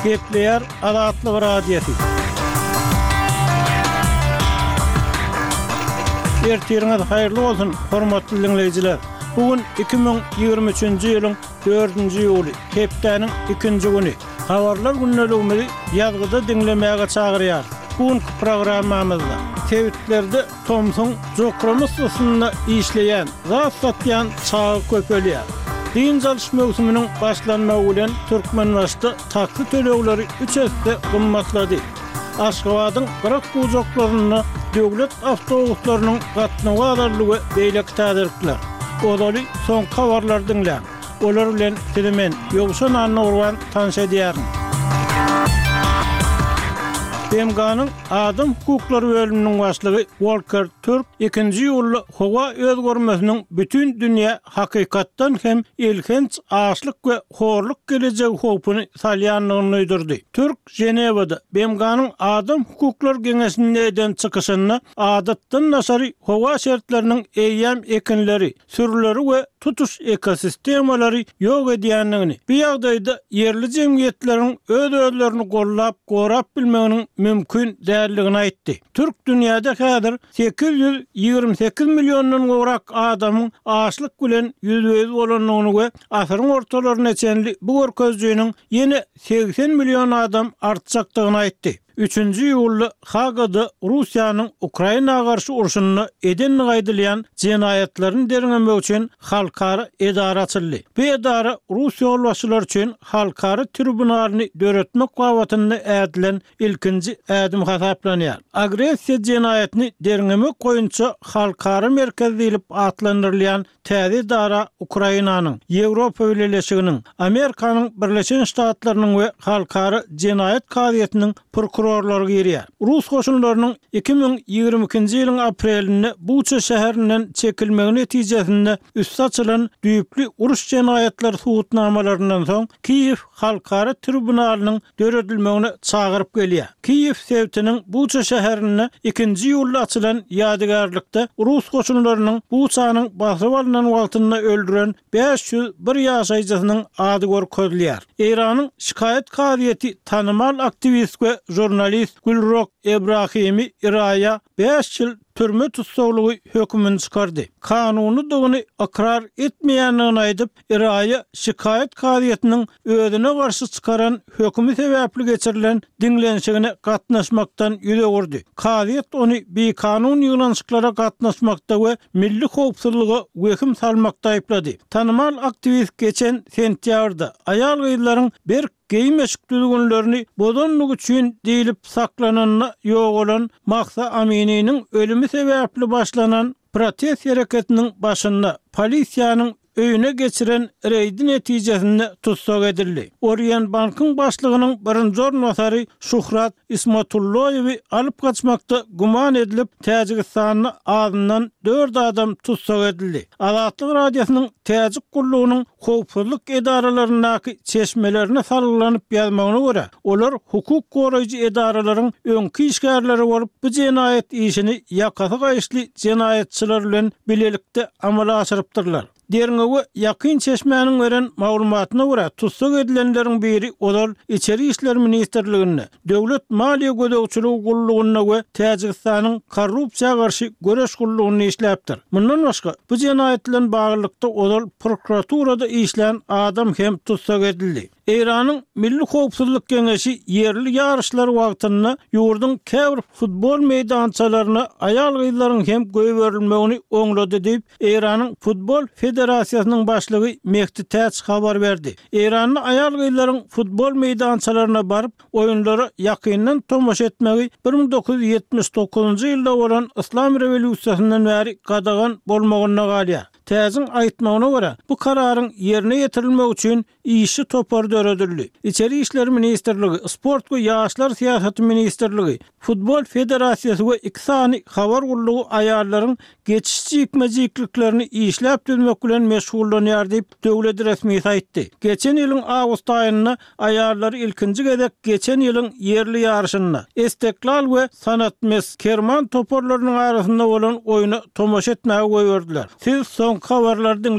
Gekleyer Azatlyk Radiosu. Ertirňiz haýyrly bolsun, hormatly dinleýijiler. Bugün 2023-nji ýylyň 4-nji ýuly, hepdeniň 2-nji güni. Habarlar günneligimizi ýazgyda dinlemäge çagyrýar. Bugünkü programmamyzda Tewittlerde Thomson Jokramuslysyna işleýän, zat satýan çağı köpelýär. Din çalış mevsuminin başlanmagy bilen Türkmenbaşda taksy tölegleri 3 hesse gymmatlady. Aşgabatyň Gırak bujaklaryna döwlet awtobuslarynyň gatnagy adarlygy beýlek täzirikler. Odaly son habarlar dinlän. Olar bilen telemen ýogşan anlawan tanış edýärin. BMG'nın Adam Hukukları bölümünün başlığı Volker Türk 2-nji ýyly howa özgörmesiniň bütün dünýä hakykatdan hem ilginç açlyk we horluk gelejegi howpuny salýanlygyny öýdürdi. Türk Jenewada BMG'nın Adam Hukukları Geňeşinden çykyşyny adatdan nasary howa şertleriniň eýýäm ekinleri, sürüleri we tutuş ekosistemleri ýok edýänligini, bu ýagdaýda yerli jemgyýetleriň öz-özlerini gollap, gorap bilmeginiň mümkün däldigini aýtdy. Türk dünýäde häzir 828 milyondan gorak adamyň açlyk bilen ýüzüňiz bolanyny we asyryň ortalaryna çenli bu görkezjüýüniň ýene 80 milyon adam artjakdygyny aýtdy. 3-nji ýyly Hagada Russiýanyň Ukrainaga garşy urşuny eden gaýdylýan jenaýatlaryny derlemek üçin halkara edara açyldy. Bu edara Russiýa ýolbaşçylary üçin halkara tribunalny döretmek gawatyny ädilen ilkinji ädim hasaplanýar. Agressiýa jenaýatyny derlemek goýunça halkara merkezlilip atlandyrylýan täze edara Ukrainanyň, Ýewropa Birleşiginiň, Amerikanyň Birleşen Ştatlarynyň we halkara jenaýat kaziýetiniň prokurorları giriyor. Rus koşunlarının 2022-nji ýylyň aprelinde Bucha şäherinden çekilmegi netijesinde üstü açylan düýpli uruş jenaýatlar suwutnamalaryndan soň Kiýew halkara tribunalynyň döredilmegine çagyryp gelýär. Kiýew sewtiniň Bucha şäherinde 2-nji ýylda açylan ýadygarlykda Rus koşunlarynyň Buchanyň basyp alynan wagtynda öldüren 501 ýaşaýjysynyň ady görkezilýär. Iranyň şikayet kaziýeti tanymal aktivist we jurnalist Gulrok Ebrahimi Iraya 5 ýyl türme tutsaglygy hökmüni çykardy. Kanuny dogyny akrar etmeýänligini aýdyp, Iraya şikayet kaziýetiniň özüne garşy çykaran hökmi sebäpli geçirilen dinlenşigine gatnaşmakdan ýüze gurdy. Kaziýet ony bekanun ýyglanşyklara gatnaşmakda we milli howpsuzlygy wehim salmakda aýplady. Tanymal aktivist geçen sentýabrda aýal gyzlaryň bir geymeşik düzgünlerini bodonluk üçün deyilip saklananına yok olan Mahsa Amini'nin ölümü sebepli başlanan protest hareketinin başında polisiyanın öýüne geçiren reýdi netijesinde tutsak edildi. Orient Bank'ın başlygynyň birinji ornwasary Şuhrat Ismatullayewi alyp kaçmakda guman edilip Täjikistanyň adından 4 adam tutsak edildi. Azatlyk Radiosynyň Täjik gullugynyň howpsuzlyk edaralarynyň çeşmelerini salgylanyp ýazmagyna görä, olar hukuk goraýjy edaralaryň öňki işgärleri bolup bu jenaýat işini ýakasy gaýşly jenaýatçylar bilen bilelikde amala aşyrypdyrlar. Derňewe ýakyn çeşmäniň beren maglumatyna görä tutsak edilenleriň biri olar İçeri İşler Ministrligine, Döwlet Maliýe Gödegçiligi Gullugyna we Täjikistanyň korrupsiýaga garşy göreş gullugyny işläpdir. Mundan başga bu jenaýat bilen baglykda olar prokuraturada işlän adam hem tutsak edildi. Iranyň Milli Howpsuzlyk Geňeşi yerli ýarışlar wagtynda ýurduň käbir futbol meýdançalaryna aýal gyzlaryň hem göý berilmegini oňlady diýip Iranyň Futbol Federasiýasynyň başlygy Mehdi Täç habar berdi. Iranyň aýal gyzlaryň futbol meýdançalaryna baryp oýunlara ýakyndan tomaşa etmegi 1979-njy ýylda bolan Islam rewolýusiýasyndan bäri gadagan bolmagyna galýar. Täziň aýtmagyna görä, bu kararyň ýerine ýetirilmegi üçin işi topar döredildi. İçeri İşler Ministrligi, Sport we Ýaşlar Siýasaty Ministrligi, Futbol Federasiýasy we iksany habar gullugy aýallaryň geçişçi ýykmajykliklerini işläp dönmek bilen meşgullanýar diýip döwlet resmiýeti aýtdy. Geçen ýylyň awgust aýynda aýallar ilkinji gezek geçen ýylyň yerli ýarşyna Istiklal we Sanatmes Kerman toporlarynyň arasynda bolan oýuna tomaşa etmäge goýberdiler. Siz son habarlardan